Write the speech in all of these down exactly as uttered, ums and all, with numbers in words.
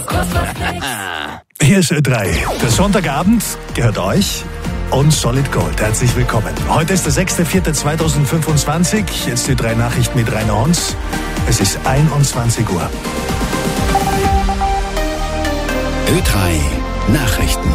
Hier ist Ö drei. Der Sonntagabend gehört euch und Solid Gold. Herzlich willkommen. Heute ist der sechster vierter zweitausendfünfundzwanzig. Jetzt die drei Nachrichten mit Rainer Honz. Es ist einundzwanzig Uhr. Ö drei Nachrichten.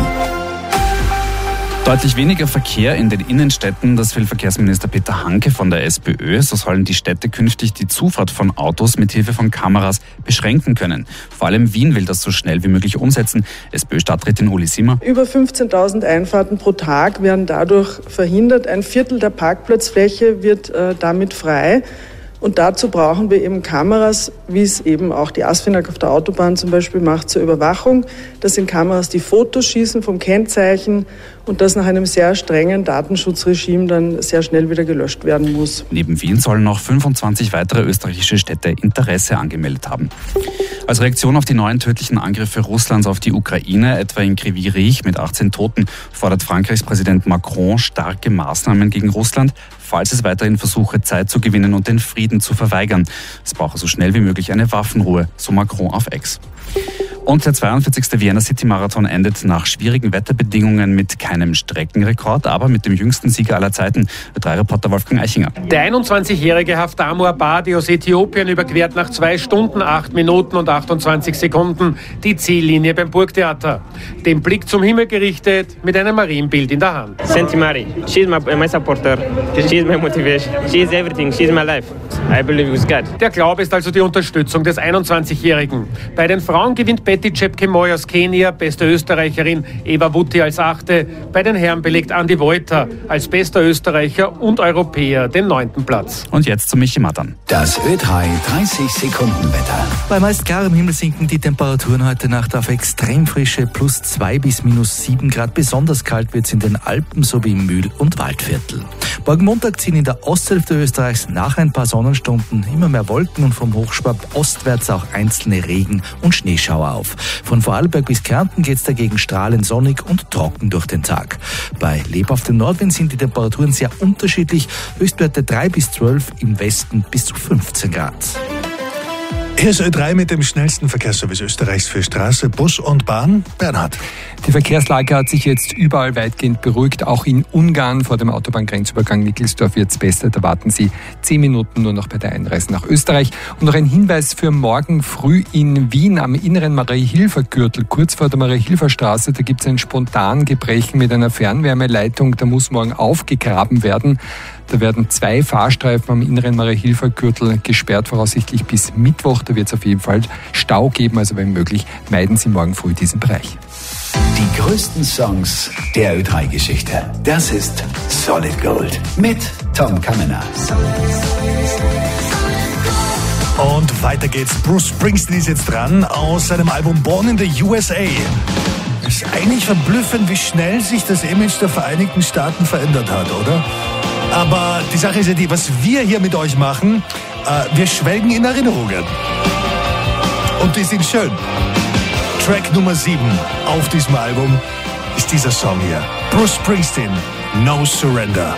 Deutlich weniger Verkehr in den Innenstädten, das will Verkehrsminister Peter Hanke von der SPÖ. So sollen die Städte künftig die Zufahrt von Autos mit Hilfe von Kameras beschränken können. Vor allem Wien will das so schnell wie möglich umsetzen. SPÖ-Stadträtin Uli Simmer. Über fünfzehntausend Einfahrten pro Tag werden dadurch verhindert. Ein Viertel der Parkplatzfläche wird äh, damit frei. Und dazu brauchen wir eben Kameras, wie es eben auch die ASFINAG auf der Autobahn zum Beispiel macht, zur Überwachung. Das sind Kameras, die Fotos schießen vom Kennzeichen und das nach einem sehr strengen Datenschutzregime dann sehr schnell wieder gelöscht werden muss. Neben Wien sollen noch fünfundzwanzig weitere österreichische Städte Interesse angemeldet haben. Als Reaktion auf die neuen tödlichen Angriffe Russlands auf die Ukraine, etwa in Kryvyi Rih mit achtzehn Toten, fordert Frankreichs Präsident Macron starke Maßnahmen gegen Russland, falls es weiterhin versuche, Zeit zu gewinnen und den Frieden zu verweigern. Es brauche so schnell wie möglich eine Waffenruhe, so Macron auf X. Und der zweiundvierzigste Vienna City Marathon endet nach schwierigen Wetterbedingungen mit keinem Streckenrekord, aber mit dem jüngsten Sieger aller Zeiten, drei Reporter Wolfgang Eichinger. Der einundzwanzigjährige Haftamou Abadi aus Äthiopien überquert nach zwei Stunden, acht Minuten und achtundzwanzig Sekunden die Ziellinie beim Burgtheater. Den Blick zum Himmel gerichtet, mit einem Marienbild in der Hand. Senti Mari, she's my, my supporter, she's my motivation, she's everything, she's my life. I believe with God. Der Glaube ist also die Unterstützung des einundzwanzigjährigen. Bei den Frauen gewinnt Betty Chepkemoi aus Kenia, beste Österreicherin, Eva Wutti als Achte. Bei den Herren belegt Andi Wolter als bester Österreicher und Europäer den neunten Platz. Und jetzt zu Michi Matan. Das Ö drei dreißig Sekunden Wetter. Bei meist klarem Himmel sinken die Temperaturen heute Nacht auf extrem frische plus zwei bis minus sieben Grad. Besonders kalt wird es in den Alpen sowie im Mühl- und Waldviertel. Morgen Montag ziehen in der Osthälfte Österreichs nach ein paar Sonnenstunden immer mehr Wolken und vom Hochschwab ostwärts auch einzelne Regen- und Schneeschauer auf. Von Vorarlberg bis Kärnten geht es dagegen strahlend sonnig und trocken durch den Tag. Bei lebhaftem Nordwind sind die Temperaturen sehr unterschiedlich. Höchstwerte drei bis zwölf, im Westen bis zu fünfzehn Grad. Hier ist Ö drei mit dem schnellsten Verkehrsservice Österreichs für Straße, Bus und Bahn. Bernhard. Die Verkehrslage hat sich jetzt überall weitgehend beruhigt. Auch in Ungarn vor dem Autobahngrenzübergang Nickelsdorf wird es besser. Da warten Sie zehn Minuten nur noch bei der Einreise nach Österreich. Und noch ein Hinweis für morgen früh in Wien am inneren Maria-Hilfer-Gürtel, kurz vor der Maria-Hilfer-Straße. Da gibt es ein Spontangebrechen mit einer Fernwärmeleitung. Da muss morgen aufgegraben werden. Da werden zwei Fahrstreifen am inneren Maria-Hilfer-Gürtel gesperrt, voraussichtlich bis Mittwoch. Da wird es auf jeden Fall Stau geben, also wenn möglich, meiden Sie morgen früh diesen Bereich. Die größten Songs der Ö drei Geschichte. Das ist Solid Gold mit Tom Kaminer. Und weiter geht's. Bruce Springsteen ist jetzt dran aus seinem Album Born in the U S A. Ist eigentlich verblüffend, wie schnell sich das Image der Vereinigten Staaten verändert hat, oder? Aber die Sache ist ja die, was wir hier mit euch machen, äh, wir schwelgen in Erinnerungen. Und die sind schön. Track Nummer sieben auf diesem Album ist dieser Song hier. Bruce Springsteen, No Surrender.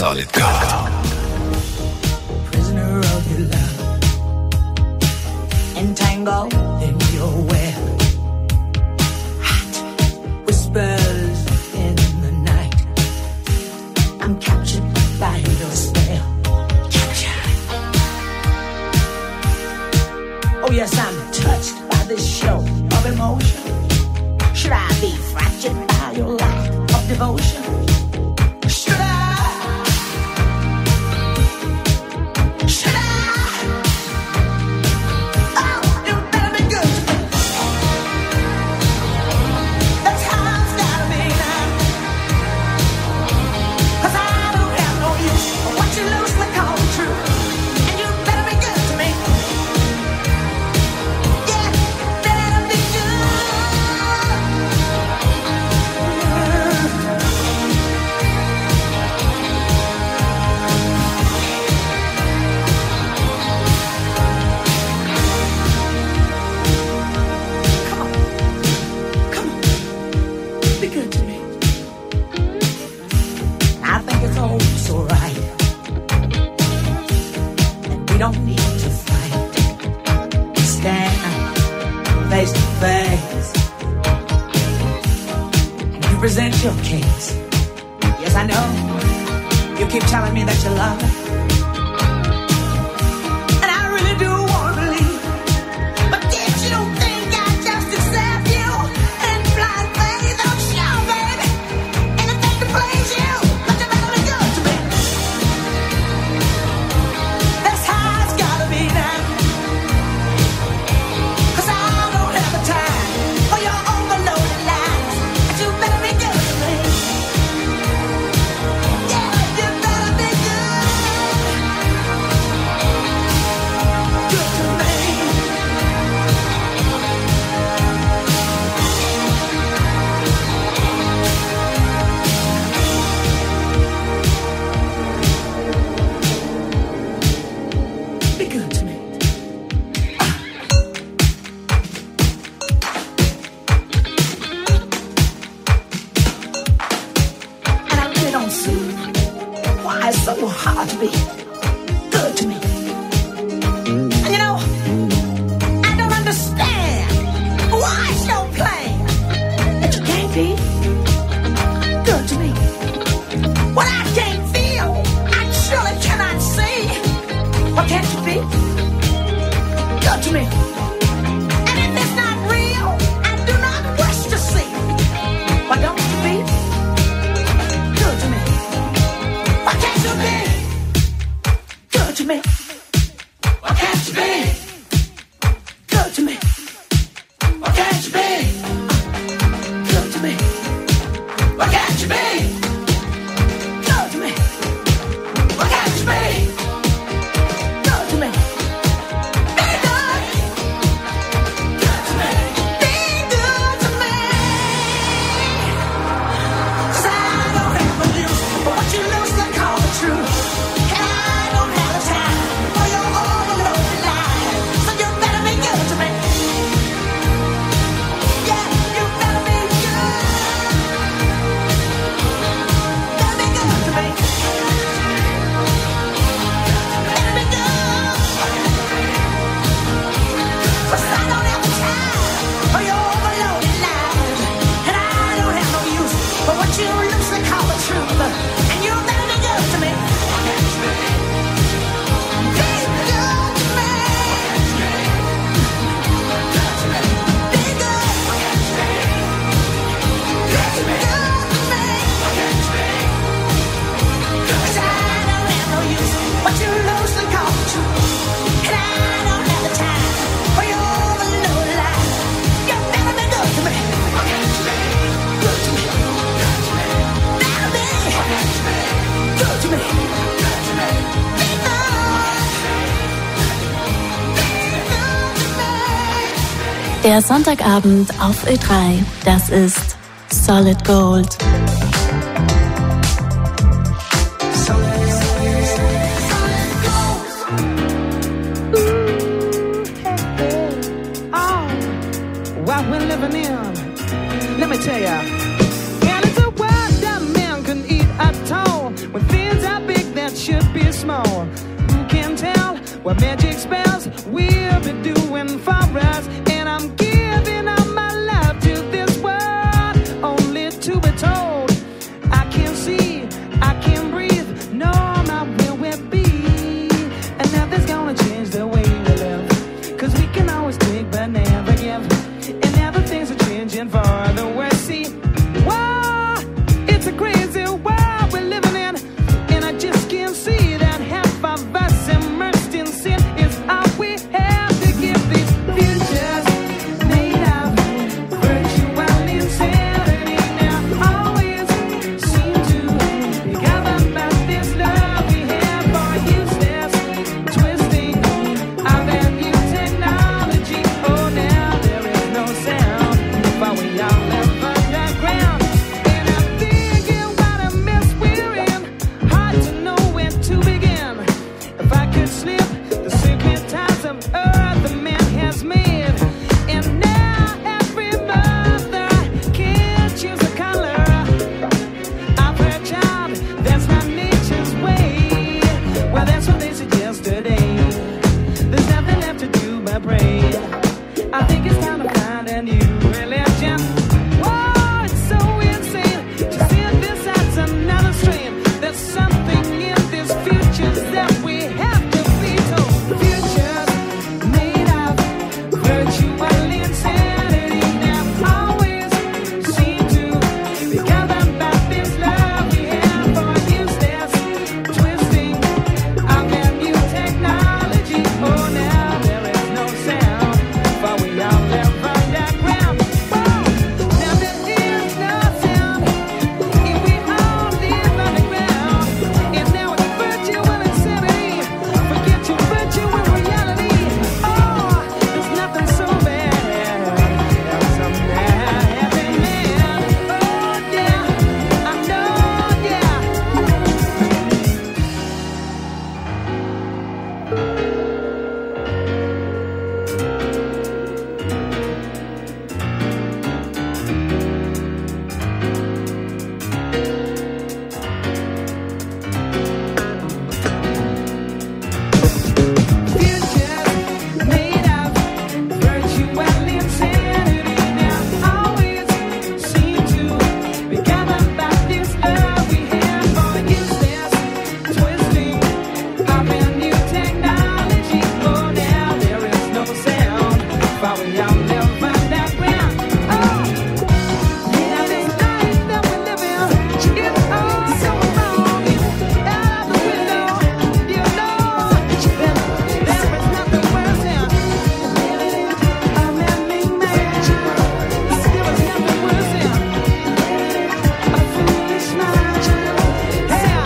Solid Gold. Prisoner of your love, entangled in your web, hot whispers in the night. I'm captured by your spell. Captured. Oh yes, I'm touched by this show of emotion. Should I be fractured by your lack of devotion? Should I? Should I? Oh, you better be good to me. That's how it's gotta be now. 'Cause I don't have no use for what you loosely call true. And you better be good to me. Yeah, better be good. Be good to me. I think it's all so right. And we don't need to fight. Stand face to face. And you present your case. Yes, I know. You keep telling me that you love me. And I really do want to believe. But yet you don't think I just accept you in blind faith. Oh, sure, baby. Anything to please you. But you better be good to me. That's how it's gotta be now. 'Cause I don't have the time for your overloaded lies. And you better be good to me. Yeah, you better be good. Good to me. Be good to me. And I really don't see why it's so hard to be good to me. And you know, I don't understand why it's so plain that you can't be good to me. What I can't feel, I surely cannot see. What can't you be good to me? And if it's not real, I do not wish to see. Why don't you be good to me? Why can't you be good to me? Why can't you be good to me? Why can't you be good to me? Why can't you be good to me? Why can't you be good to me? Be good. Good to me. Be good to me. 'Cause I don't have a use for what you loosely call the truth. And I don't have the time for your overloaded lies. So you better be good to me. Yeah, you better be good. Better be good to me. Better be good. 'Cause I don't have the time for your overloaded lies. And I don't have no use for what you loosely call the truth. And you better be good to me. Be good to me. Be good. Be good to me. 'Cause I don't have no use for what you loosely call the truth. And I don't have the time for your overloaded lies. You better be good to me. Good to me. Better be good to me. Be good. Der Sonntagabend auf Ö drei, das ist Solid Gold. What we're living in, let me tell ya. And it's a world that man can eat at all. When things are big what magic spells will be doing for us. And I'm giving up my love to this world, only to be told I can't see, I can't breathe, no, my will will be. And nothing's gonna change the way we live, cause we can always take but never give. And now the things are changing for the worse. See, whoa, it's a crazy world we're living in, and I just can't see that half of us immersed in sin is all we have to give. These futures made of virtual insanity now always seem to be governed by this love we have for useless twisting of that new technology. Oh, now there is no sound, but we all live underground. And I'm thinking what a mess we're in, hard to know where to begin. If I could slip the secret ties of earth the man has made, and now every mother can choose a color of her child. That's not nature's way. Well, that's what they suggest today. There's nothing left to do but pray. I think it's time to find a new religion. Whoa, it's so insane to see this as another strain. There's something in this future that we have to be told. Futures made of virtual insanity now always seem to be governed by this love we have for useless twisting of that new technology. Oh, now there is no sound, but we all live underground. Whoa, now there is no sound if we all live underground. And now it's virtual insanity. Forget your virtual reality. Oh, there's nothing so bad as some bad happy man. Oh, yeah, I know, yeah. Futures made of virtual insanity now always seem to be governed by this love we have for useless twisting of a new technology. Oh, now there is no sound, but we all live underground. Oh, now this life that we live in, it's all so wrong. Out the window, you know, there is nothing worse than a man-made man. There is nothing worse than a foolish mind. Yeah.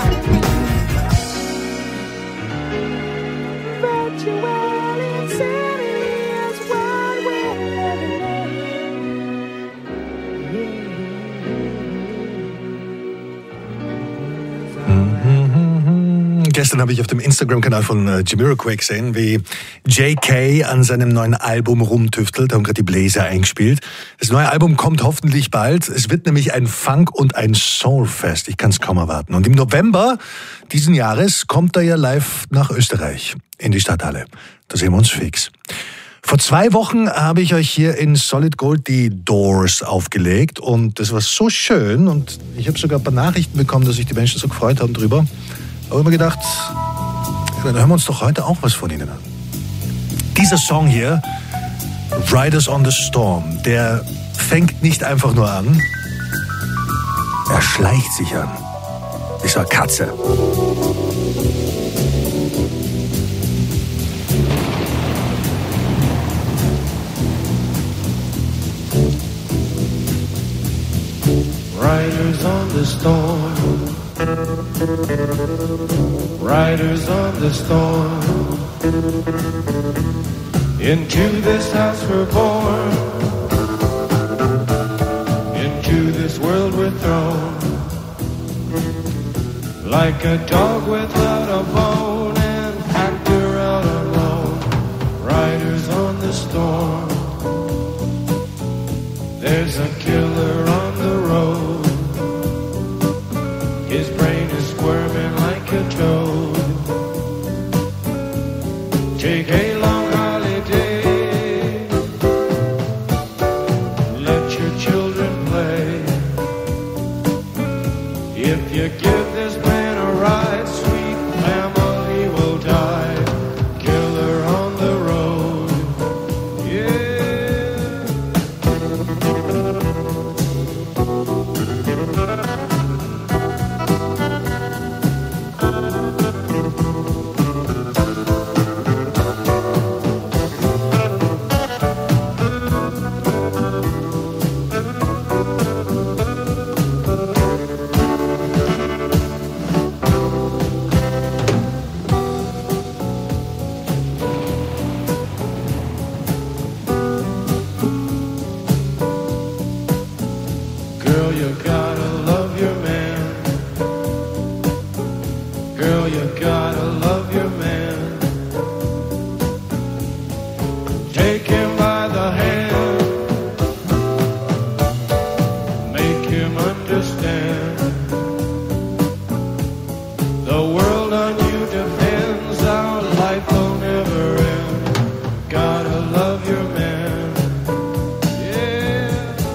Virtual insanity is what we're living Gestern habe ich auf dem Instagram-Kanal von äh, Jamiroquai gesehen, wie J K an seinem neuen Album rumtüftelt. Da haben gerade die Bläser eingespielt. Das neue Album kommt hoffentlich bald. Es wird nämlich ein Funk- und ein Soulfest. Ich kann es kaum erwarten. Und im November diesen Jahres kommt er ja live nach Österreich in die Stadthalle. Da sehen wir uns fix. Vor zwei Wochen habe ich euch hier in Solid Gold die Doors aufgelegt und das war so schön und ich habe sogar ein paar Nachrichten bekommen, dass sich die Menschen so gefreut haben drüber. Aber ich habe mir gedacht, dann hören wir uns doch heute auch was von ihnen an. Dieser Song hier, Riders on the Storm, der fängt nicht einfach nur an, er schleicht sich an. Wie so eine Katze. Riders on the storm, riders on the storm, into this house we're born, into this world we're thrown, like a dog without a bone, an actor out alone, riders on the storm, there's a killer on the road. His brain is squirming like a toad. you gotta love your man. Girl, you gotta love your man. Take him by the hand, make him understand. The world on you depends, our life will never end. Gotta love your man. Yeah.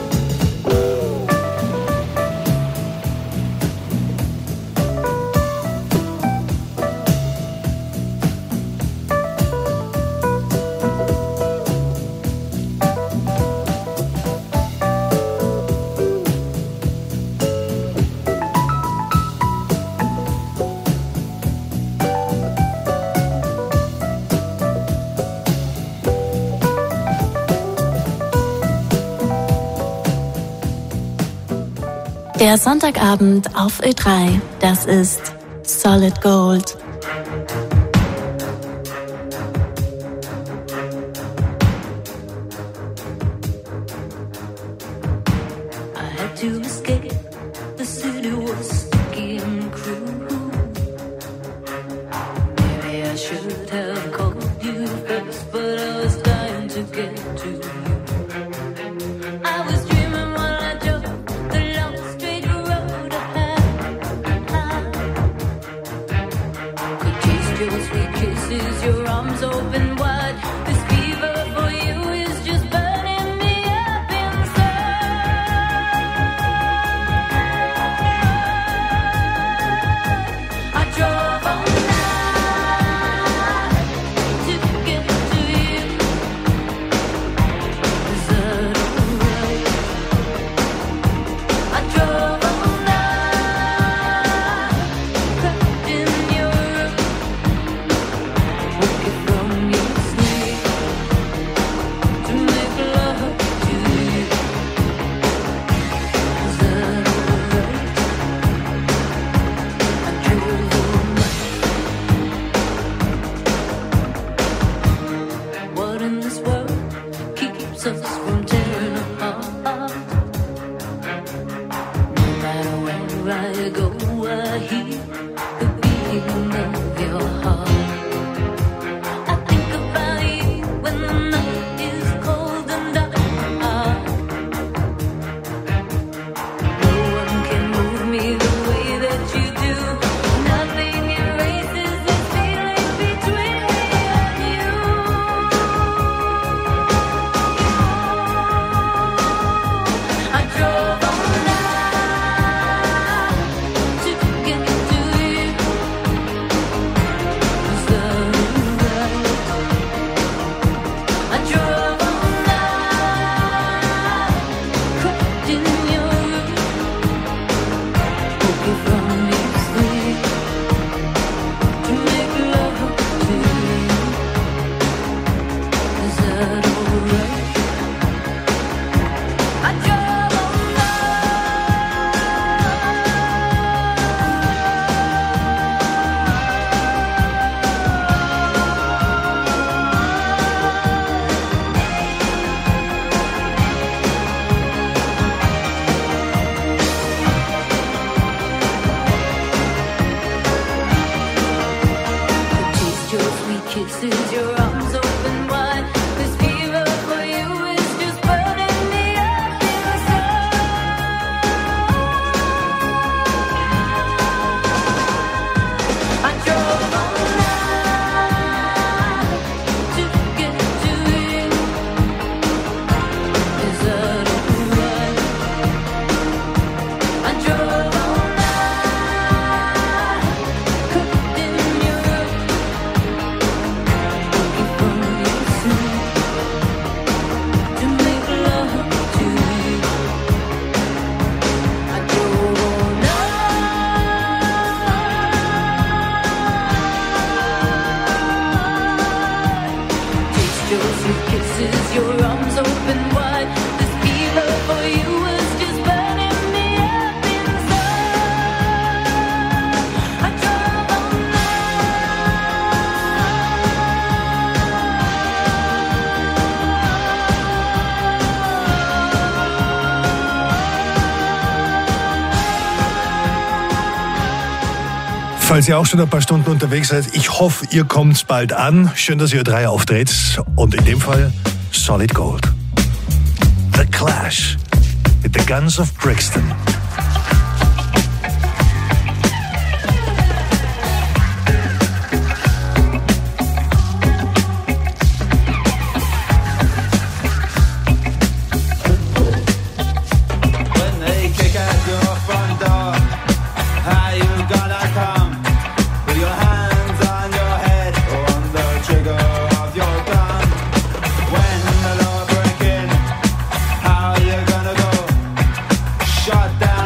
Der Sonntagabend auf Ö drei, das ist Solid Gold. I had to escape, the city was sticky and cruel. Maybe I should have called you first, but I was dying to get to you. I was dreaming while I drove the long straight road ahead. Could taste your sweet kisses, your arms open wide. This fever for you is just burning me up inside. I drove all night to get to you. Is that alright? I drove all night, trapped in your room, woke you from your sleep to make love to you. Is that alright? I drove all night. What in this world keeps us from tearing apart? No matter where I go, I hear the beating of your heart. I think about you when the night is cold and dark. No one can move me the way that you do. Nothing erases this feeling between me and you. I drove all night to get to you. Falls ihr auch schon ein paar Stunden unterwegs seid, ich hoffe, ihr kommt bald an. Schön, dass ihr drei auftritt. Und in dem Fall Solid Gold. The Clash mit The Guns of Brixton. Shut down.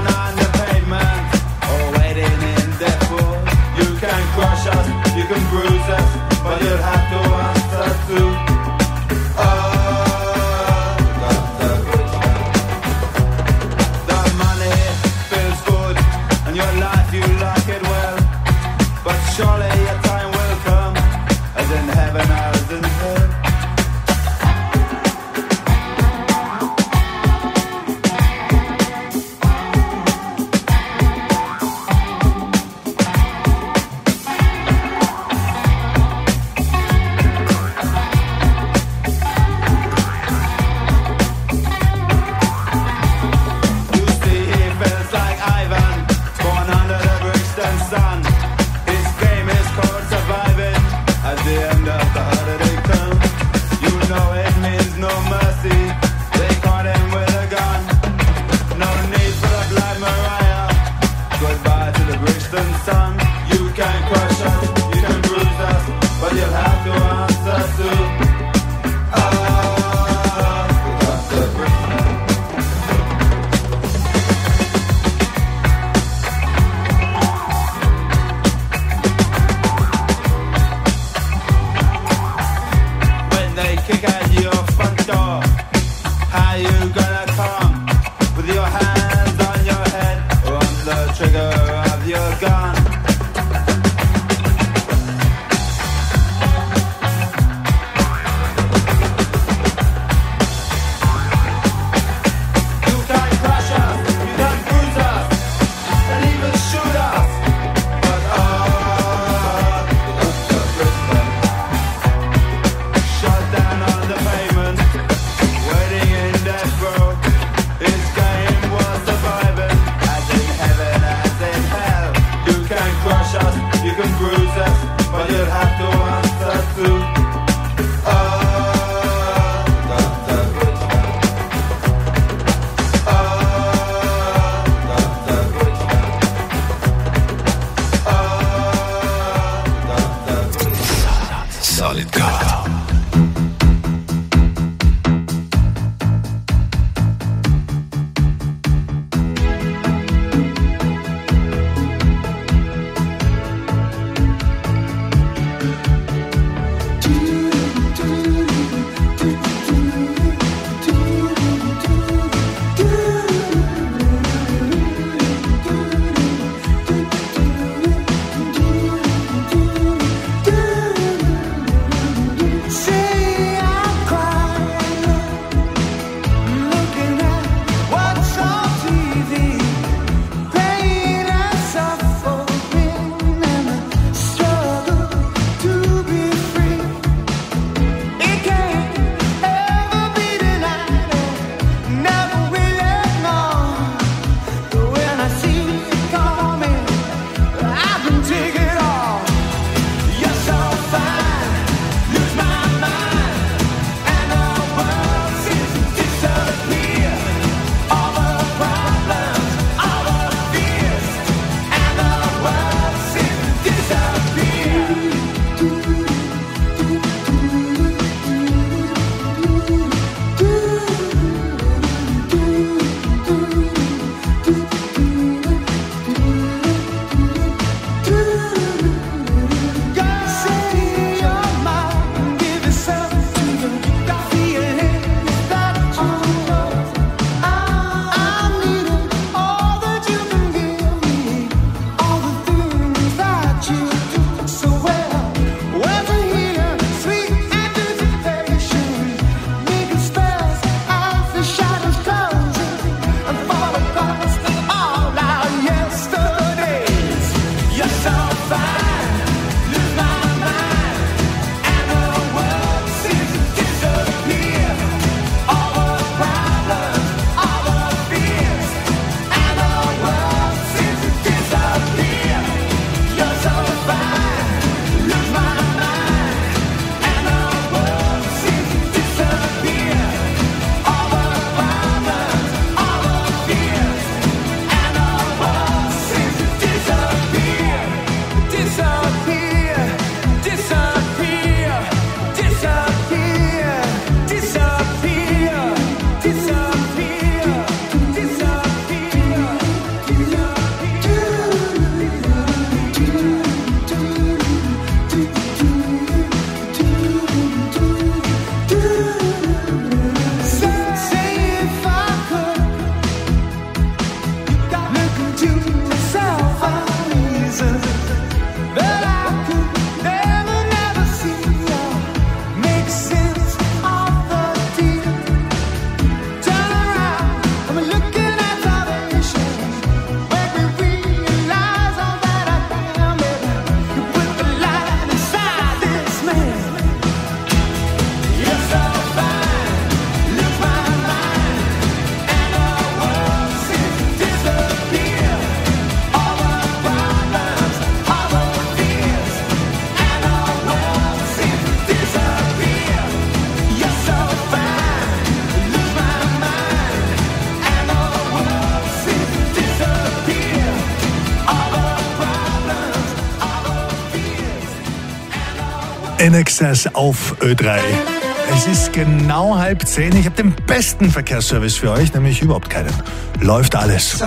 In Excess auf Ö drei. Es ist genau halb zehn. Ich habe den besten Verkehrsservice für euch, nämlich überhaupt keinen. Läuft alles.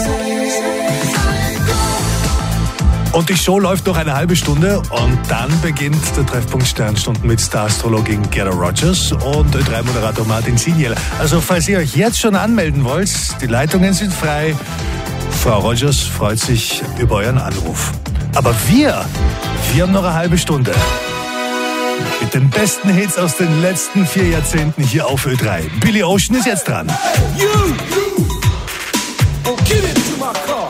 Und die Show läuft noch eine halbe Stunde und dann beginnt der Treffpunkt Sternstunden mit Star-Astrologin Gerda Rogers und Ö drei Moderator Martin Siniel. Also falls ihr euch jetzt schon anmelden wollt, die Leitungen sind frei. Frau Rogers freut sich über euren Anruf. Aber wir, wir haben noch eine halbe Stunde. Mit den besten Hits aus den letzten vier Jahrzehnten hier auf Ö drei. Billy Ocean ist jetzt dran. You, you, oh, get into my car.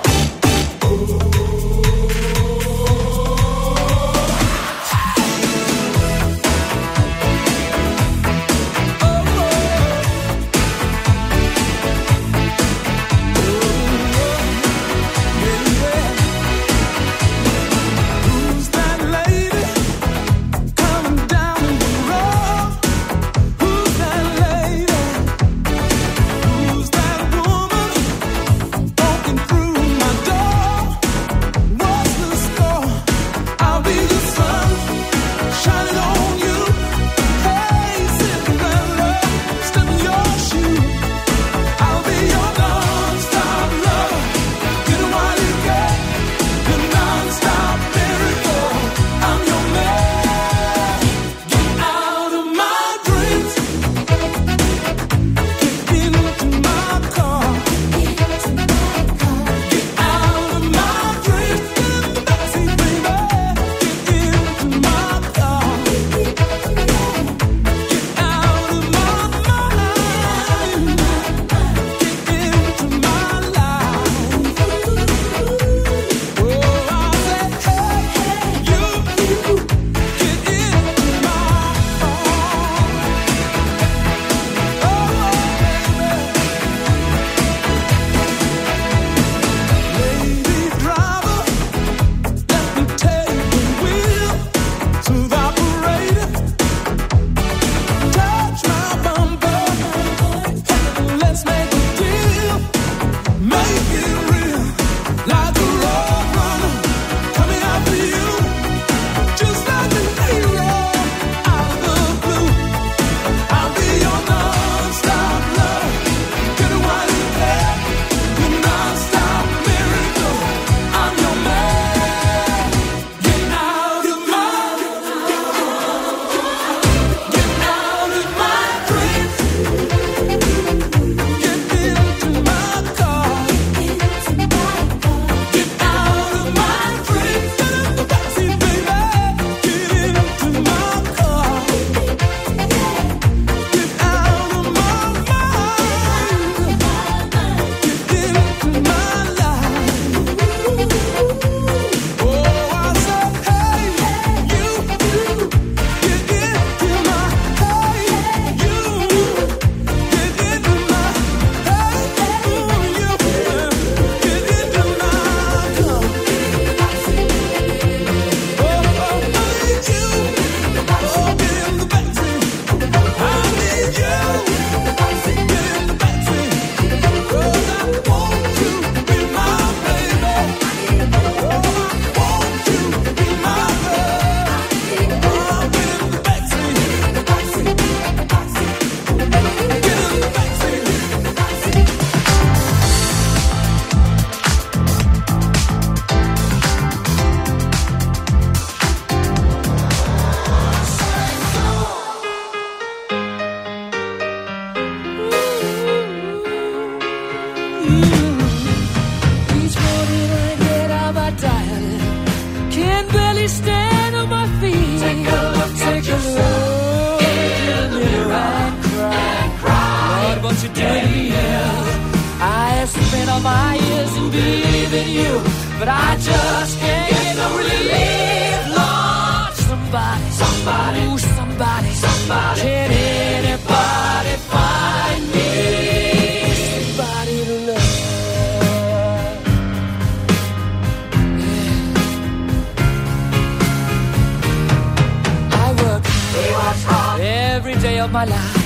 Of my life,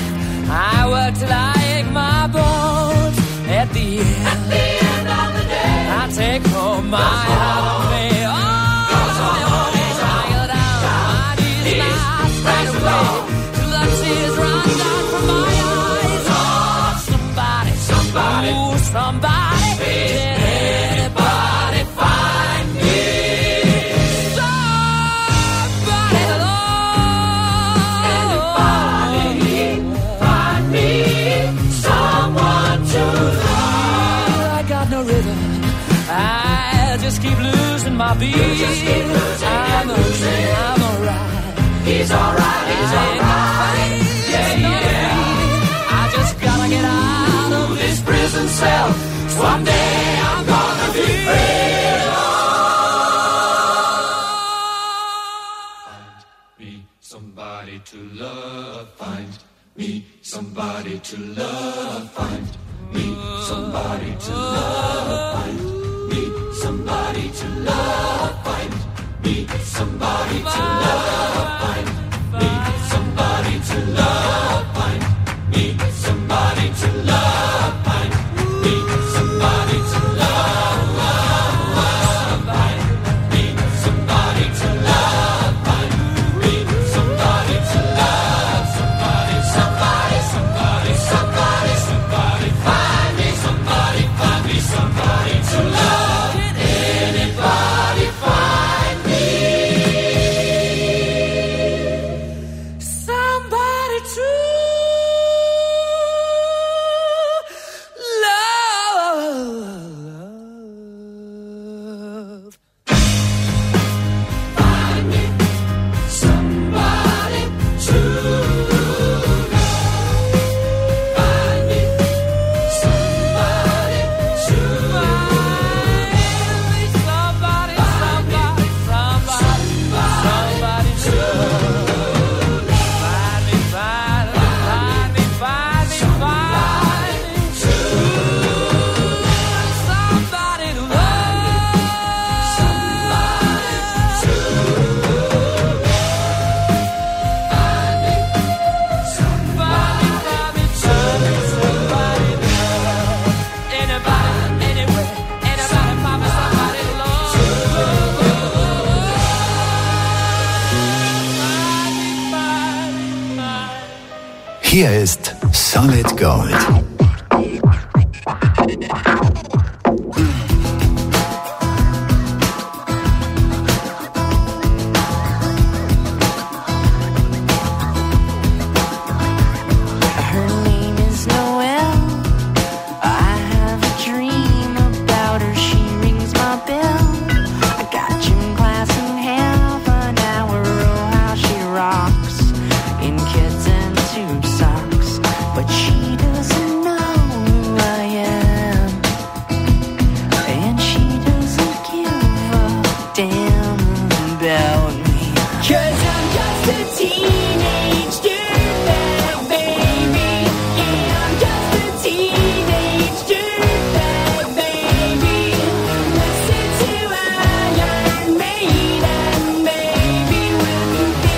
I work till I ache my bones. At the end, at the end of the day, I take home my holiday. Oh, I go down, my knees now. no rhythm. I just keep losing my beat. Just keep losing, I'm okay, I'm alright. He's alright, he's alright. Yeah, yeah. I just gotta get out of this prison cell. Someday I'm gonna be free. Somebody to love, find me somebody to love, find me somebody to love, find me somebody to love, find me somebody to love, find me somebody to love, find me somebody to love, find me somebody to love, find me somebody to love, find me somebody to love, somebody, somebody, somebody, somebody, somebody, find me somebody, find me somebody to love. Can anybody find me somebody to love? Find me somebody to love. Find me somebody to love. Find me somebody, somebody, somebody, somebody to love. Find me, find me, find me, find me, find me to love. Somebody to love. Somebody to love. Find me somebody, find me somebody, somebody to love. Anybody, anywhere, anybody, find me somebody to love. Hier ist Solid Gold. Her name is Noelle. I have a dream about her. She rings my bell. I got gym class in half an hour. Oh, how she rocks in kids and tube socks. But she doesn't know who I am, and she doesn't give a damn about me. 'Cause I'm just a teenage dirtbag, baby. Yeah, I'm just a teenage dirtbag, baby. Listen to Iron Maiden, baby, with me.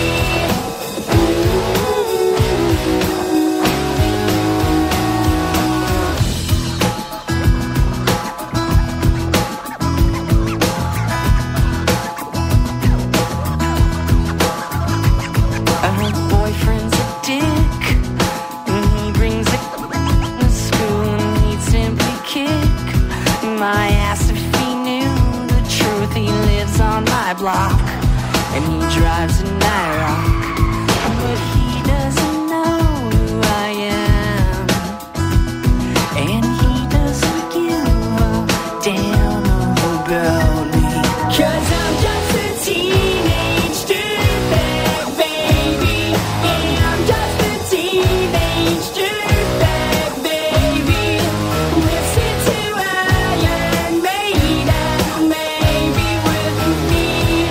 Her boyfriend's a dick, and he brings a to school, and he'd simply kick my ass if he knew the truth. He lives on my block, and he drives an IROC, but he doesn't know who I am, and he doesn't give a damn about me. 'Cause I'm just a teenage dirtbag, baby. Yeah, I'm just a teenage dirtbag, baby. Listen to Iron Maiden, maybe with me.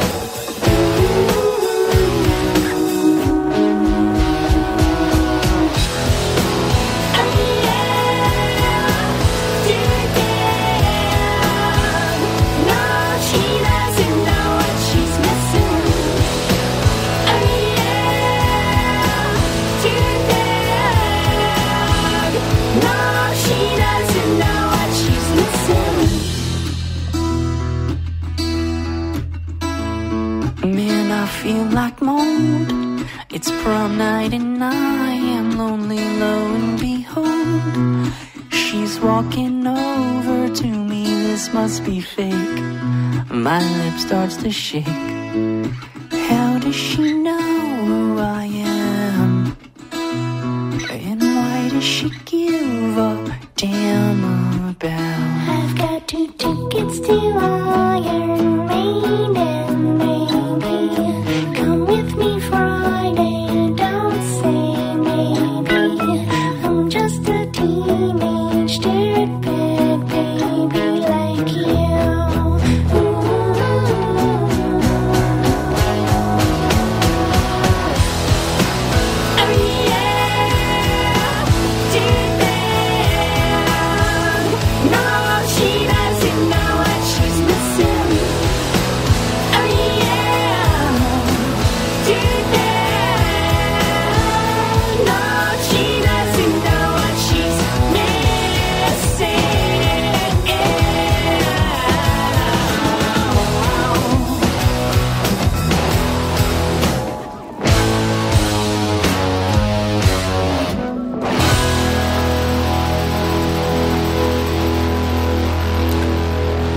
Man, I feel like mold. It's prom night and I am lonely, lo and behold. She's walking over to me, this must be fake. My lip starts to shake. How does she know who I am? And why does she give a damn about? I've got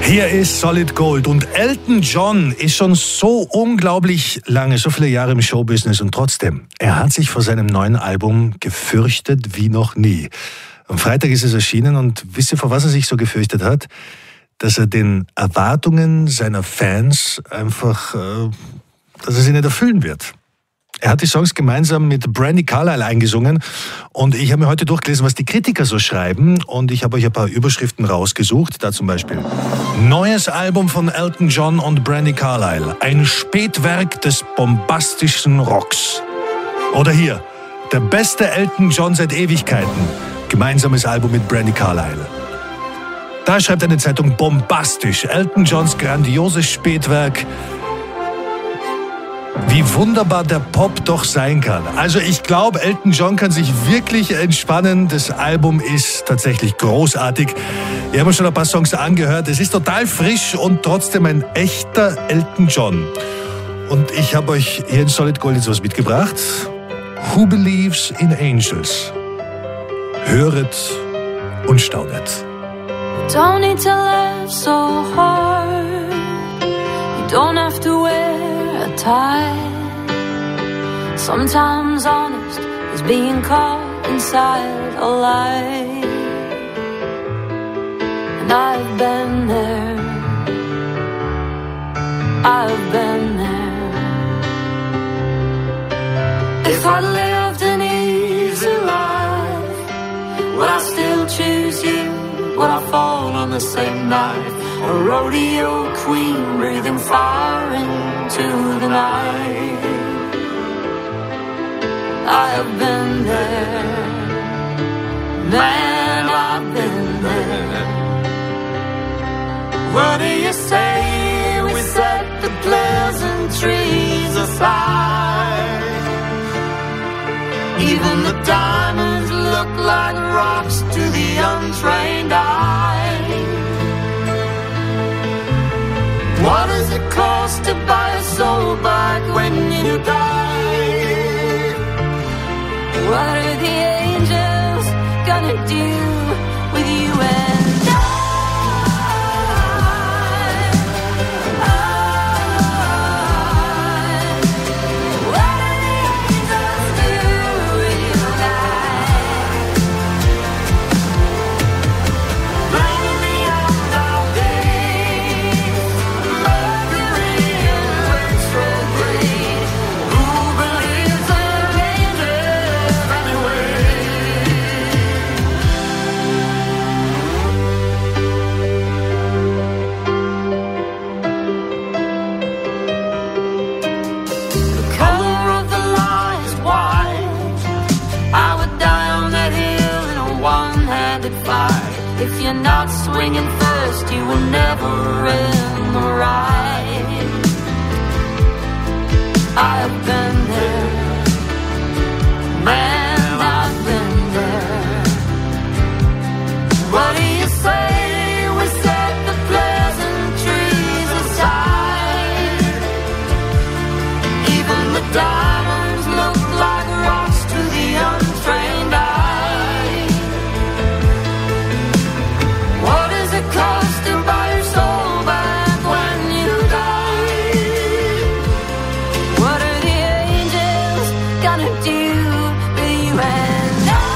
Hier ist Solid Gold und Elton John ist schon so unglaublich lange, so viele Jahre im Showbusiness und trotzdem, er hat sich vor seinem neuen Album gefürchtet wie noch nie. Am Freitag ist es erschienen und wisst ihr, vor was er sich so gefürchtet hat? Dass er den Erwartungen seiner Fans einfach, äh, dass er sie nicht erfüllen wird. Er hat die Songs gemeinsam mit Brandi Carlile eingesungen und ich habe mir heute durchgelesen, was die Kritiker so schreiben und ich habe euch ein paar Überschriften rausgesucht, da zum Beispiel: Neues Album von Elton John und Brandi Carlile, ein Spätwerk des bombastischen Rocks. Oder hier, der beste Elton John seit Ewigkeiten, gemeinsames Album mit Brandi Carlile. Da schreibt eine Zeitung bombastisch, Elton Johns grandioses Spätwerk, wie wunderbar der Pop doch sein kann. Also ich glaube, Elton John kann sich wirklich entspannen. Das Album ist tatsächlich großartig. Wir haben schon ein paar Songs angehört. Es ist total frisch und trotzdem ein echter Elton John. Und ich habe euch hier in Solid Gold jetzt was mitgebracht. Who Believes in Angels? Höret und staunet. Don't need to laugh so hard. You don't have to wear a tie. Sometimes honest is being caught inside a lie. And I've been there. I've been there. If I lived an easy life, would I still choose you? Would I fall on the same knife? A rodeo queen breathing fire into the night. I have been there, man, I've been there. What do you say we set the pleasantries aside? Even the diamonds look like rocks to the untrained eye. What does it cost to buy a soul back when you die? What are the angels gonna do with you and I? What do the angels do with you and I? Bring me up all day, Mercury in retrograde. Who believes in angels anyway? The color of the line is white. I would die on that hill in a one-handed fight. If you're not swinging first, you will never end the ride. I have been there, man, I've been there. What do you say we set the pleasantries aside? Even the diamonds look like rocks to the untrained eye. What does it cost to buy your soul back when you die? What are the angels gonna do with you and I?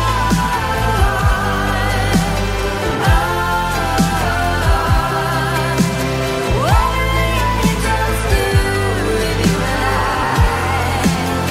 What do the angels do with you and I?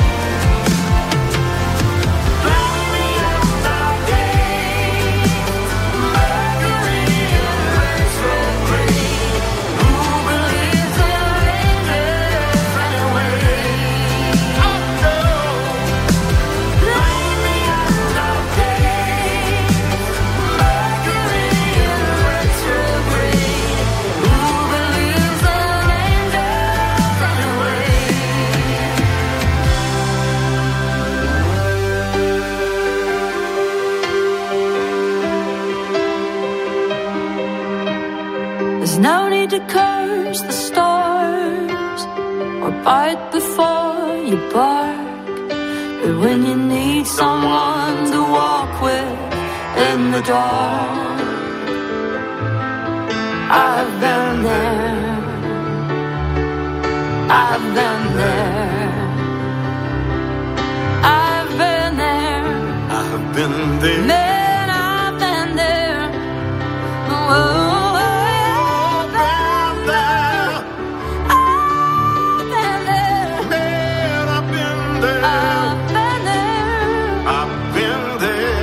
Bring me up all day, Mercury in retrograde. Who believes in angels anyway? Oh no. Bring me up all day, Mercury in retrograde. Who believes in angels anyway? There's no need to curse the stars or bite before you bark. But when you need someone to walk with in the dark, I've been there. I've been there. I've been there. I've been there. Man, I've been there. Oh, I've been there. I've been there. Man, I've been there. I've been there. I've been there.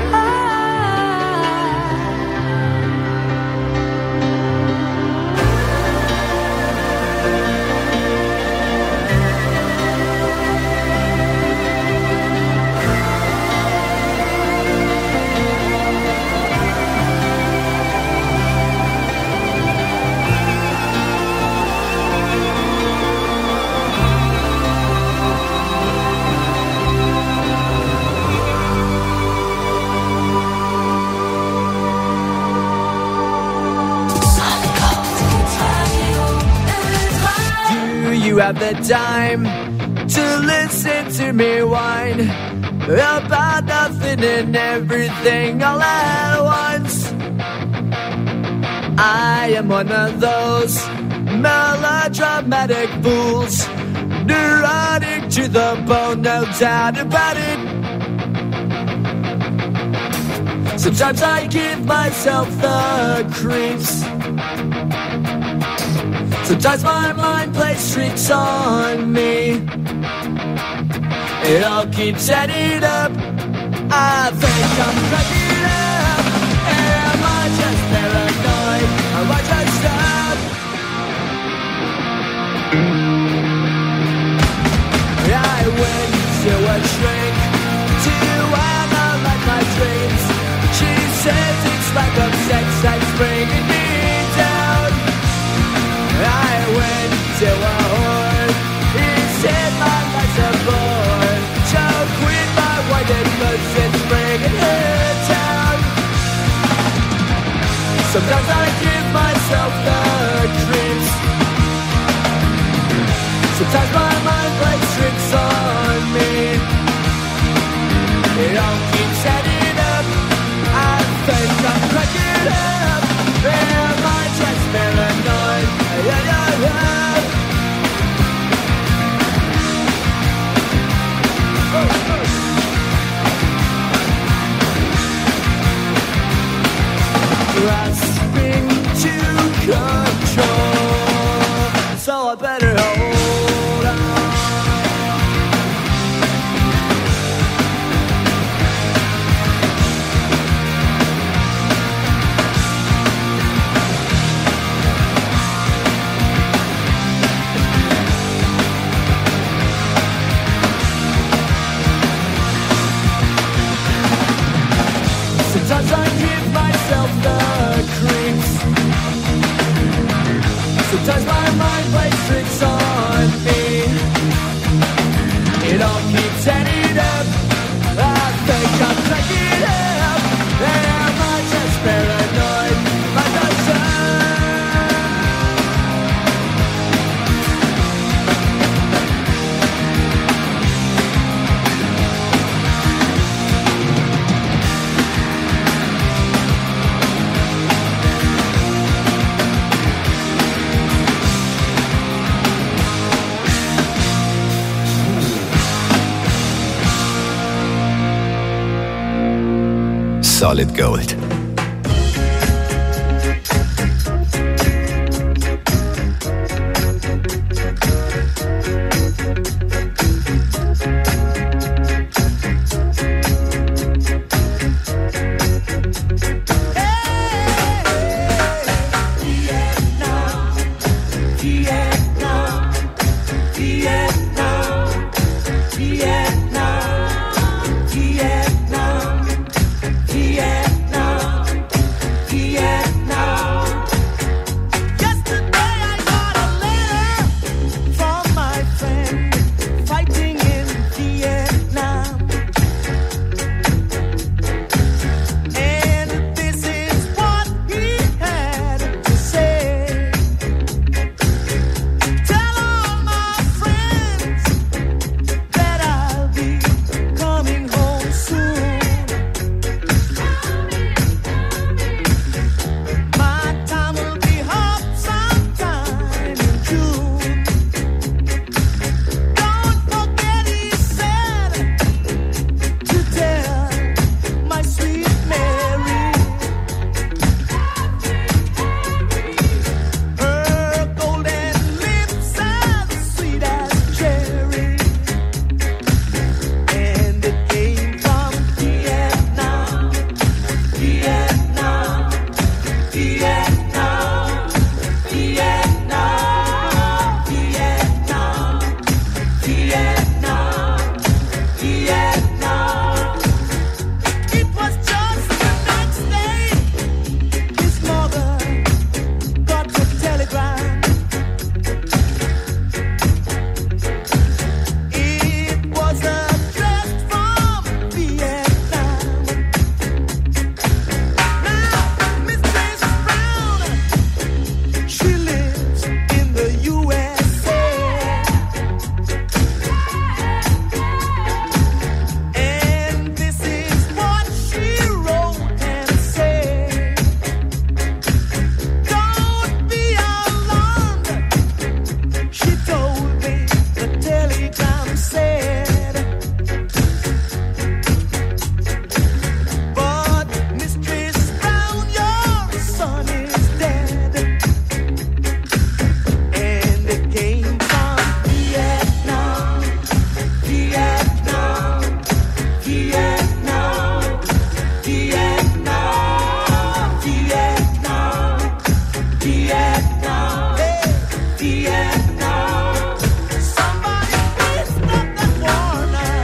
Do you have the time to listen to me whine about nothing and everything all at once? I am one of those melodramatic fools, neurotic to the bone, no doubt about it. Sometimes I give myself the creeps. Sometimes my mind plays tricks on me. It all keeps adding up. I think I'm cracking up. Am I just paranoid? Am I just up? I went to a shrink to analyze my dreams. She says it's lack of sex that's bringing me down. I went to a whore. He said my life's a bore. So quit my white cause it's bringing her down. Sometimes I give myself the creeps. Sometimes my mind plays tricks on me. It all keeps adding up. I think I'm cracking up. Am I just paranoid? Yeah, yeah, yeah. Oh, oh. Grasping to control, so I better hold on. Sometimes I give myself the creeps. Sometimes my mind plays tricks on me. It all keeps adding up. I think I'm cracking up. Am I just paranoid? Like I Solid Gold. Vietnam, Vietnam, Vietnam. Vietnam, Vietnam. Somebody please stop that war now.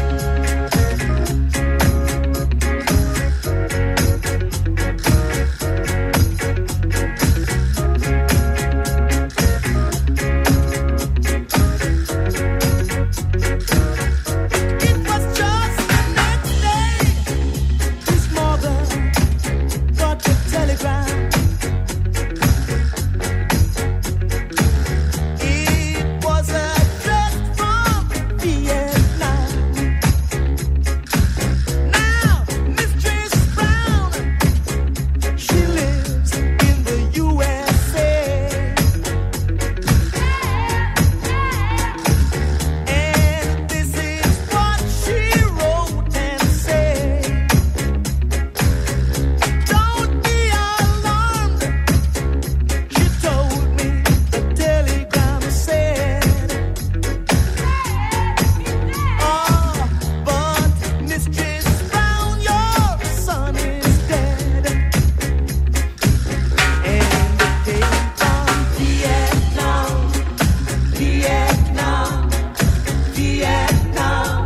It was just the next day. His mother got the telegram. It was addressed from Vietnam. Now, Mistress Brown, she lives in the U S A. And this is what she wrote and said. Don't be alarmed, she told me, the telegram said. Oh, but Mistress Brown, your son is dead. And it came from Vietnam, Vietnam, Vietnam,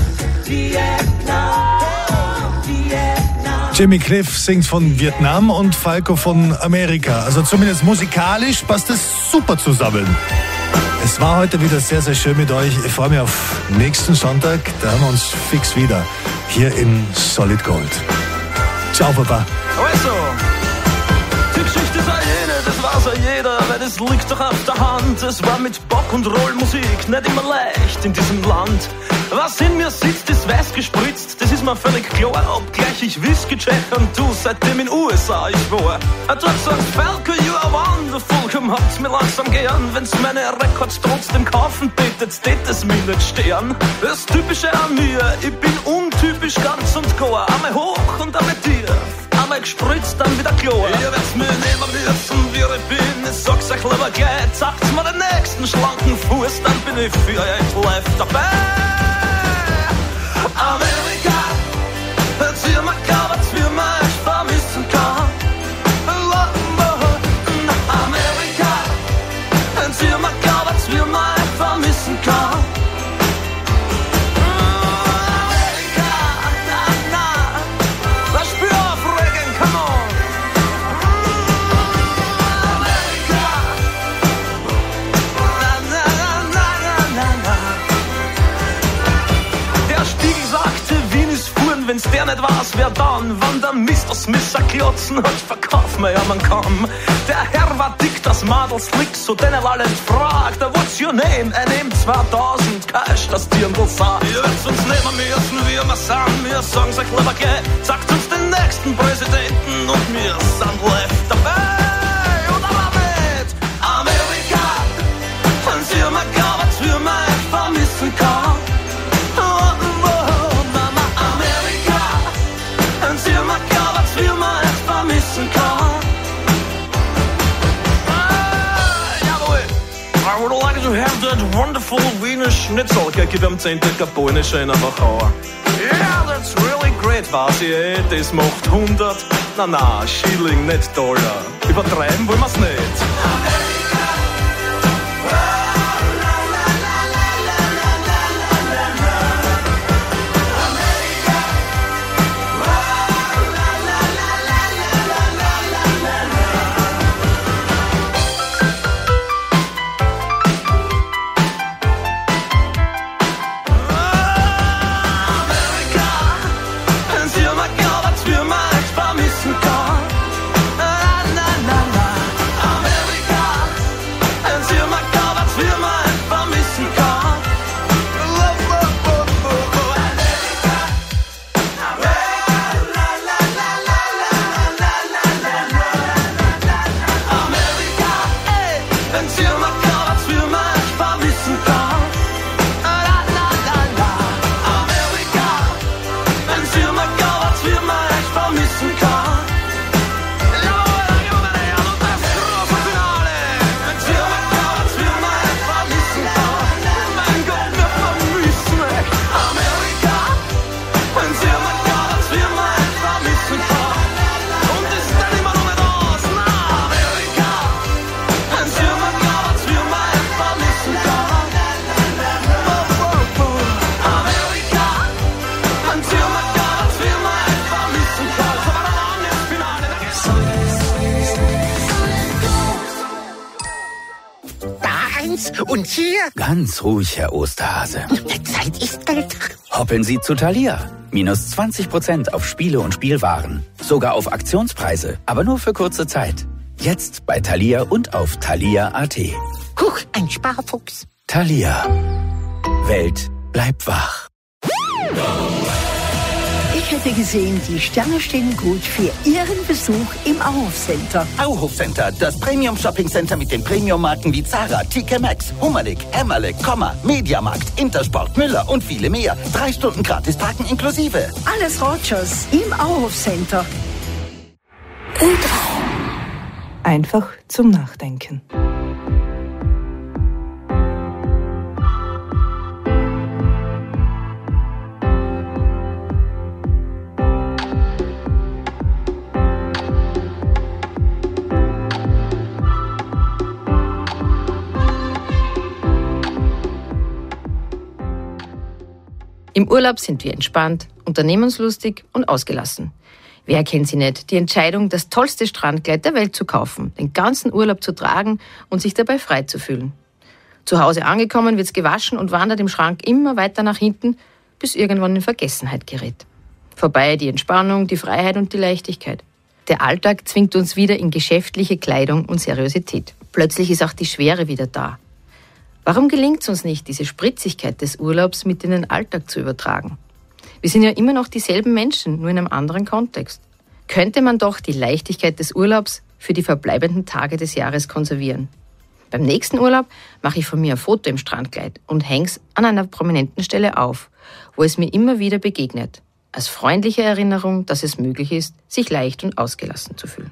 Vietnam, Vietnam. Jimmy Cliff singt von Vietnam und Falco von Amerika. Also zumindest musikalisch passt es super zusammen. Es war heute wieder sehr, sehr schön mit euch. Ich freue mich auf nächsten Sonntag. Da haben wir uns fix wieder hier in Solid Gold. Ciao, Papa. Also, die Geschichte sei jene, das weiß ja jeder, weil das liegt doch auf der Hand. Es war mit Bock- und Rollmusik nicht immer leicht in diesem Land. Was in mir sitzt, ist weiß gespritzt, das ist mir völlig klar. Obgleich ich Whisky check und du seitdem in U S A ich war. Dort sagt Falco, you are wonderful, komm habt's mir langsam gern. Wenn's meine Records trotzdem kaufen bittet, tät es mir nicht stehen. Das Typische an mir, ich bin untypisch ganz und gar. Einmal hoch und einmal tief, einmal gespritzt, dann wieder klar. Ihr werd's mir nehmen müssen, wie ich bin, ich sag's euch lieber gleich. Zeigt's mir den nächsten schlanken Fuß, dann bin ich für euch live dabei. Amerika, erzähl mir gar was für mich vermissen kann. Amerika, erzähl mir gar was für mich vermissen kann. Amerika, na, na, lass spür aufregen, come on. Amerika, na, na, na, na, na, na. Der Spiegel sagte, Wien ist fuhren, wenn's der nicht weiß, wer dann? Wann der Mister Smith a klotzen hat, verkauf mir ja man kann. Der Herr war dick, das Madel slick, so den er alle fragt, what's your name? Er nimmt zweitausend Cash, das Dirndl sagt. Ihr werdet uns nehmen müssen, wie wir sind, wir sagen's euch lieber gleich. Sagt uns den nächsten Präsidenten und wir sind live dabei. Oder damit Amerika, wenn sie mir gar was für mich vermissen kann. Sie mag gar was für mich vermissen kann. Ah, jawohl. I would like to have that wonderful Wiener Schnitzel. Gib ihm zehn Dicker Polnische in der Wachauer. Yeah, that's really great, weiß ich eh. Das macht hundert, na na, Schilling, nicht Dollar. Übertreiben wollen wir's nicht. Für mich vermissen kann. Na, na, na, na. Amerika, uns. Und hier? Ganz ruhig, Herr Osterhase. Zeit ist Geld. Hoppeln Sie zu Thalia. Minus zwanzig Prozent auf Spiele und Spielwaren. Sogar auf Aktionspreise, aber nur für kurze Zeit. Jetzt bei Thalia und auf thalia punkt at. Huch, ein Sparfuchs. Thalia. Welt bleibt wach. Ich hätte gesehen, die Sterne stehen gut für Ihren Besuch im Auhof Center. Auhof Center, das Premium Shopping Center mit den Premium-Marken wie Zara, T K Maxx, Humanik, Emmerle, Komma, Mediamarkt, Intersport, Müller und viele mehr. Drei Stunden gratis parken inklusive. Alles Rogers im Auhof Center. Ö drei. Einfach zum Nachdenken. Im Urlaub sind wir entspannt, unternehmenslustig und ausgelassen. Wer kennt sie nicht? Die Entscheidung, das tollste Strandkleid der Welt zu kaufen, den ganzen Urlaub zu tragen und sich dabei frei zu fühlen. Zu Hause angekommen wird's gewaschen und wandert im Schrank immer weiter nach hinten, bis irgendwann in Vergessenheit gerät. Vorbei die Entspannung, die Freiheit und die Leichtigkeit. Der Alltag zwingt uns wieder in geschäftliche Kleidung und Seriosität. Plötzlich ist auch die Schwere wieder da. Warum gelingt es uns nicht, diese Spritzigkeit des Urlaubs mit in den Alltag zu übertragen? Wir sind ja immer noch dieselben Menschen, nur in einem anderen Kontext. Könnte man doch die Leichtigkeit des Urlaubs für die verbleibenden Tage des Jahres konservieren? Beim nächsten Urlaub mache ich von mir ein Foto im Strandkleid und häng's an einer prominenten Stelle auf, wo es mir immer wieder begegnet. Als freundliche Erinnerung, dass es möglich ist, sich leicht und ausgelassen zu fühlen.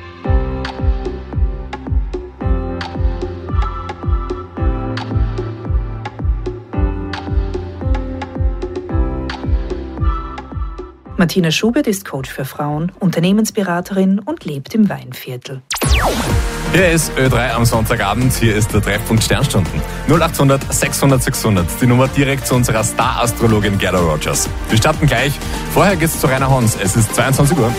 Martina Schubert ist Coach für Frauen, Unternehmensberaterin und lebt im Weinviertel. Hier ist Ö drei am Sonntagabend, hier ist der Treffpunkt Sternstunden. null achthundert sechshundert sechshundert, die Nummer direkt zu unserer Star-Astrologin Gerda Rogers. Wir starten gleich, vorher geht's zu Rainer Hons, es ist zweiundzwanzig Uhr.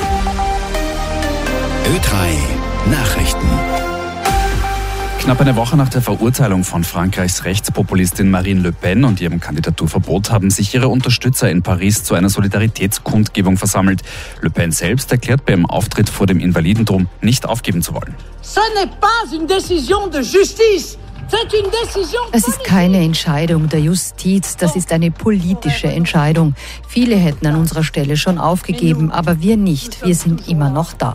Ö drei Nachrichten. Knapp eine Woche nach der Verurteilung von Frankreichs Rechtspopulistin Marine Le Pen und ihrem Kandidaturverbot haben sich ihre Unterstützer in Paris zu einer Solidaritätskundgebung versammelt. Le Pen selbst erklärt beim Auftritt vor dem Invalidendom, nicht aufgeben zu wollen. Es ist keine Entscheidung der Justiz, das ist eine politische Entscheidung. Viele hätten an unserer Stelle schon aufgegeben, aber wir nicht. Wir sind immer noch da.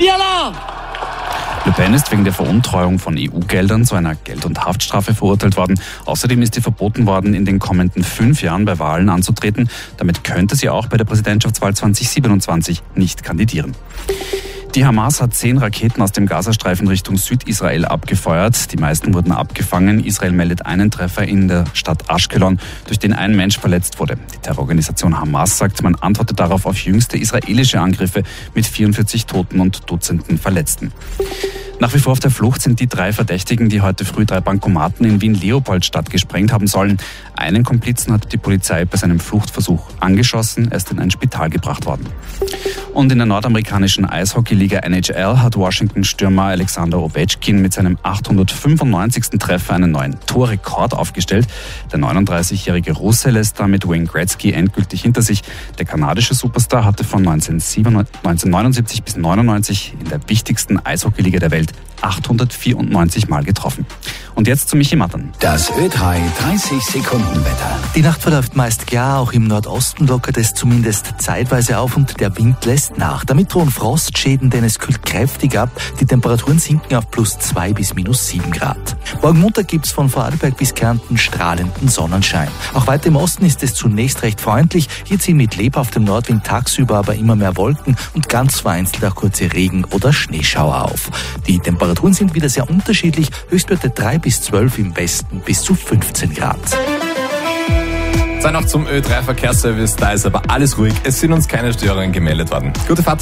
Le Pen ist wegen der Veruntreuung von E U-Geldern zu einer Geld- und Haftstrafe verurteilt worden. Außerdem ist ihr verboten worden, in den kommenden fünf Jahren bei Wahlen anzutreten. Damit könnte sie auch bei der Präsidentschaftswahl zwanzig siebenundzwanzig nicht kandidieren. Die Hamas hat zehn Raketen aus dem Gazastreifen Richtung Südisrael abgefeuert. Die meisten wurden abgefangen. Israel meldet einen Treffer in der Stadt Ashkelon, durch den ein Mensch verletzt wurde. Die Terrororganisation Hamas sagt, man antwortet darauf auf jüngste israelische Angriffe mit vierundvierzig Toten und Dutzenden Verletzten. Nach wie vor auf der Flucht sind die drei Verdächtigen, die heute früh drei Bankomaten in Wien-Leopoldstadt gesprengt haben sollen. Einen Komplizen hat die Polizei bei seinem Fluchtversuch angeschossen, er ist in ein Spital gebracht worden. Und in der nordamerikanischen Eishockeyliga N H L hat Washington-Stürmer Alexander Ovechkin mit seinem achthundertfünfundneunzigsten Treffer einen neuen Torrekord aufgestellt. Der neununddreißigjährige Russe lässt damit Wayne Gretzky endgültig hinter sich. Der kanadische Superstar hatte von neunzehnhundertneunundsiebzig bis neunundneunzig in der wichtigsten Eishockeyliga der Welt achthundertvierundneunzig Mal getroffen. Und jetzt zu Michi Mattern. Das Ö drei dreißig Sekunden Wetter. Die Nacht verläuft meist klar, auch im Nordosten lockert es zumindest zeitweise auf und der Wind lässt nach. Damit drohen Frostschäden, denn es kühlt kräftig ab. Die Temperaturen sinken auf plus zwei bis minus sieben Grad. Morgen Montag gibt's von Vorarlberg bis Kärnten strahlenden Sonnenschein. Auch weit im Osten ist es zunächst recht freundlich. Hier ziehen mit lebhaftem Nordwind tagsüber aber immer mehr Wolken und ganz vereinzelt auch kurze Regen- oder Schneeschauer auf. Die Temperaturen sind wieder sehr unterschiedlich. Höchstwerte drei bis zwölf im Westen bis zu fünfzehn Grad. Sei noch zum Ö drei Verkehrsservice, da ist aber alles ruhig. Es sind uns keine Störungen gemeldet worden. Gute Fahrt.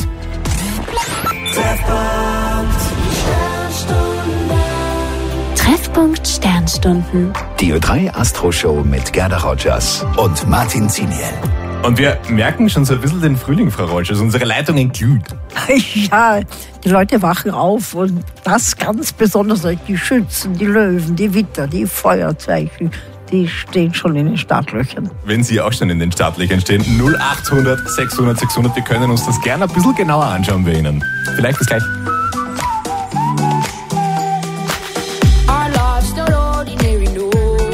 Treffpunkt Sternstunden. Die Ö drei Astro Show mit Gerda Rogers und Martin Ziniel. Und wir merken schon so ein bisschen den Frühling, Frau Rogers. Unsere Leitungen glühen. Ja, die Leute wachen auf und das ganz besonders die Schützen, die Löwen, die Witter, die Feuerzeichen, die stehen schon in den Startlöchern. Wenn Sie auch schon in den Startlöchern stehen, null achthundert sechshundert sechshundert, wir können uns das gerne ein bisschen genauer anschauen bei Ihnen. Vielleicht bis gleich. Our life's not ordinary, no.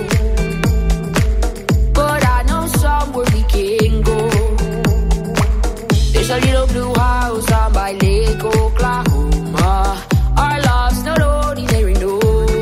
But I know somewhere we can go. There's a little blue house on by Lake Oklahoma. Our life's not ordinary, no.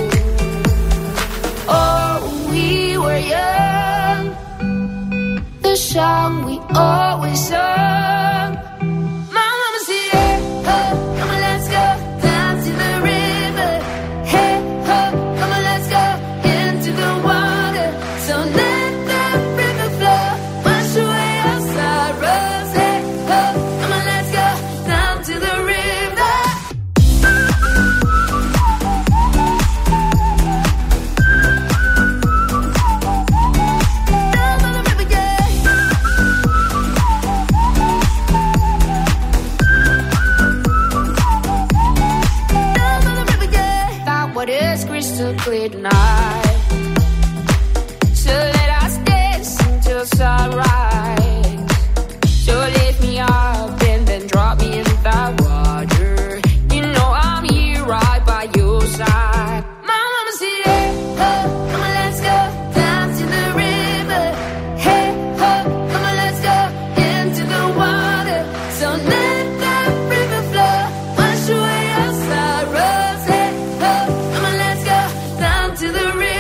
Oh, we were young. The song we always sung. My mama said, hey, ho, come on, let's go down to the river. Hey, ho, come on, let's go into the water. So let the river flow, wash away our sorrows. Hey, ho, come on, let's go down to the river. That what is crystal clear tonight. So let us dance until sunrise. So lift me up and then drop me in the water. You know I'm here right by your side. My mama said, hey, ho, come on, let's go down to the river. Hey, ho, come on, let's go into the water. So let the river flow, wash away our sorrows. Hey, ho, come on, let's go down to the river.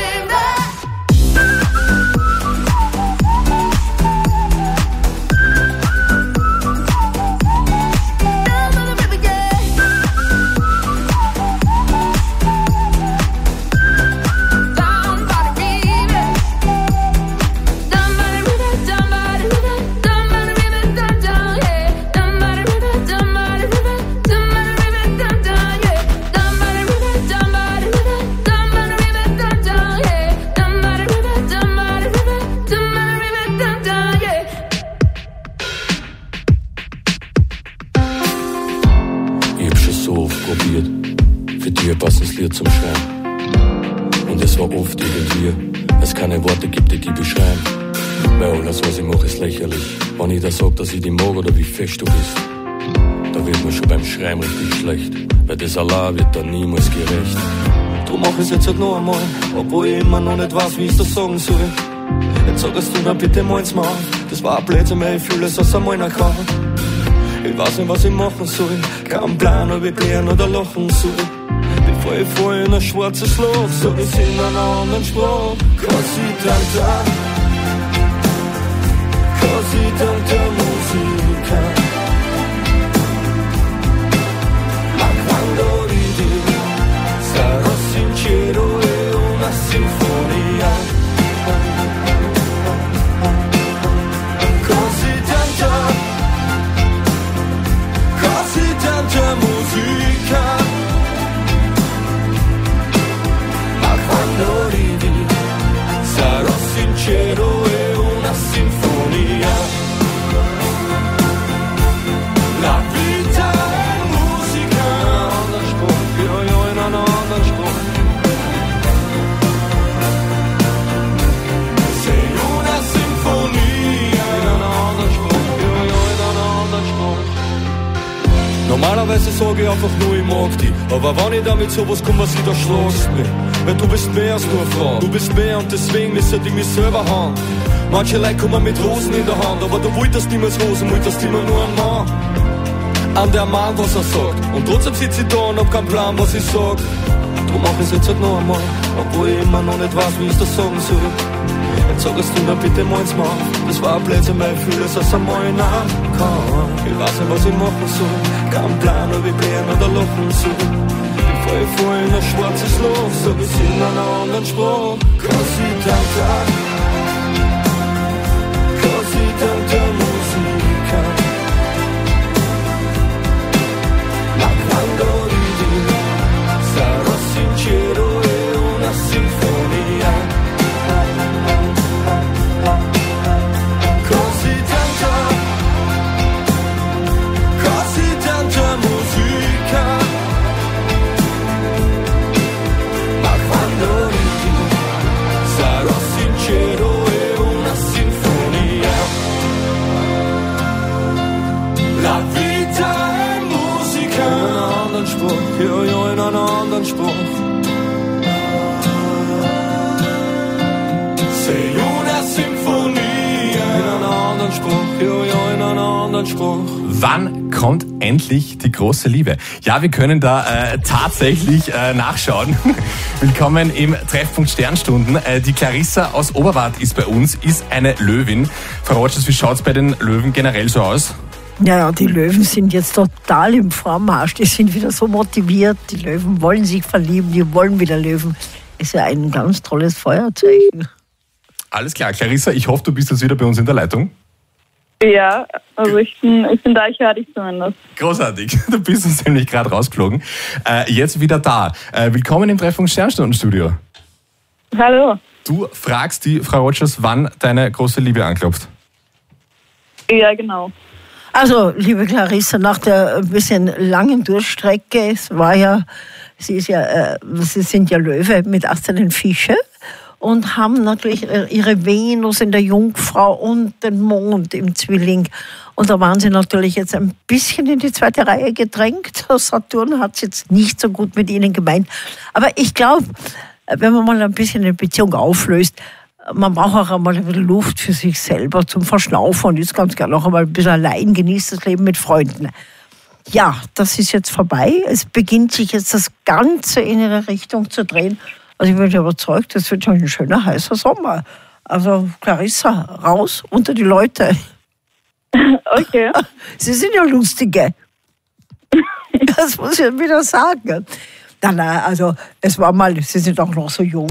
Down by the river, down by the river, down by the river, down by the river, down down, yeah. Down by the river, down by the river, down by the river, down down, yeah. Down by the river, down by the river, down by the river, down down, yeah. Down by the river, down by the river, down by the river, down down, yeah. Ich hab schon so oft probiert, für dich ein passendes Lied zum Schreiben. Und es war oft irgendwie, es keine Worte gibt, die die beschreiben. Weil alles, was ich mache, ist lächerlich. Wenn ich da sag, dass ich dich mag oder wie fest du bist, da wird mir schon beim Schreiben richtig schlecht. Weil das allein wird dann niemals gerecht. Drum mach ich's jetzt halt noch einmal, obwohl ich immer noch nicht weiß, wie ich's das sagen soll. Jetzt sagst du dann bitte mal's mal. Das war ein Blödsinn, weil ich fühle es aus einmal nach kann. Ich weiß nicht, was ich machen soll. Kein Plan, ob ich blären oder lachen soll. Bevor ich fall in ein schwarzes Loch, sag ich's in einer anderen Sprache. Cause ich dank der, cause ich dank der Musica. Ma quando ridi, sarò sincero, è una sinfonia. Così tanta, così tanta musica. Ma quando ridi, sarò sincero, è una sinfonia. La vita è musica, anders Spruch, ja, ja, in einer anderen Spruch. Sei una sinfonia, in einer anderen Spruch, ja, ja, in einer anderen Spruch. Normalerweise sage ich einfach nur, ich mag dich. Aber wenn ich damit sowas komme, was ich da schlagst mich. Weil du bist mehr als nur eine Frau. Du bist mehr und deswegen müsste ich mich selber haben. Manche Leute kommen mit Rosen in der Hand, aber du wolltest niemals Rosen, wolltest immer nur einen Mann. An der Mann, was er sagt. Und trotzdem sitze ich da und hab keinen Plan, was ich sag. Drum mach ich's jetzt halt noch einmal, obwohl ich immer noch nicht weiß, wie ich das sagen soll. Jetzt sagst du dann bitte mal's mal. Das war ein Blödsinn, weil ich fühle es aus einmal nach kann. Ich weiß nicht, was ich machen soll. Kein Plan, ob ich blären oder lachen soll. Bevor ich fall in ein schwarzes Loch, sag ich's in einer anderen Sprache. Cause ich dank der, cause ich dank der Musica. Ma quando ridi, sarò sincero, è una sinfonia. Così tanto Sei una Symphonie in einem anderen Spruch, ja, ja, in einem anderen Spruch. Wann kommt endlich die große Liebe? Ja, wir können da äh, tatsächlich äh, nachschauen. Willkommen im Treffpunkt Sternstunden. Äh, die Clarissa aus Oberwart ist bei uns, ist eine Löwin. Frau Rogers, wie schaut's bei den Löwen generell so aus? Ja, ja, die Löwen sind jetzt total im Vormarsch. Die sind wieder so motiviert. Die Löwen wollen sich verlieben, die wollen wieder Löwen. Ist ja ein ganz tolles Feuerzeichen. Alles klar, Clarissa, ich hoffe, du bist jetzt wieder bei uns in der Leitung. Ja, also ich bin, ich bin da, ich höre dich zumindest. Großartig, du bist uns nämlich gerade rausgeflogen. Äh, jetzt wieder da. Äh, willkommen im Treffpunkt Sternstunden-Studio. Hallo. Du fragst die Frau Rogers, wann deine große Liebe anklopft. Ja, genau. Also, liebe Clarissa, nach der ein bisschen langen Durchstrecke, es war ja, sie ist ja, äh, sie sind ja Löwe mit achtzehn Fische und haben natürlich ihre Venus in der Jungfrau und den Mond im Zwilling. Und da waren sie natürlich jetzt ein bisschen in die zweite Reihe gedrängt. Saturn hat es jetzt nicht so gut mit ihnen gemeint. Aber ich glaube, wenn man mal ein bisschen eine Beziehung auflöst, man braucht auch einmal ein bisschen Luft für sich selber zum Verschnaufen und ist ganz gerne auch einmal ein bisschen allein, genießt das Leben mit Freunden. Ja, das ist jetzt vorbei. Es beginnt sich jetzt das Ganze in ihre Richtung zu drehen. Also ich bin überzeugt, das wird schon ein schöner, heißer Sommer. Also Clarissa, raus unter die Leute. Okay. Sie sind ja Lustige. Das muss ich wieder sagen. Nein, nein, also es war mal, Sie sind auch noch so jung.